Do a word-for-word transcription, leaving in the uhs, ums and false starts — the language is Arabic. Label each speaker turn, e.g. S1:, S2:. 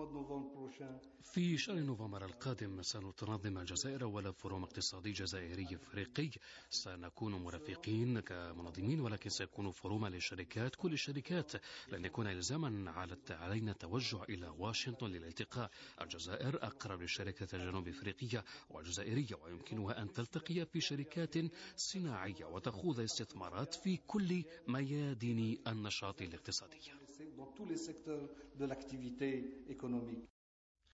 S1: في شهر نوفمبر القادم سننظم الجزائر أول فوروم اقتصادي جزائري إفريقي. سنكون مرافقين كمنظمين، ولكن سيكون فوروما للشركات، كل الشركات، لن يكون إلزاما علينا التوجه إلى واشنطن للالتقاء. الجزائر أقرب للشركة الجنوب إفريقية والجزائرية، ويمكنها أن تلتقي في شركات صناعية وتخوض استثمارات في كل ميادين النشاط الاقتصادي.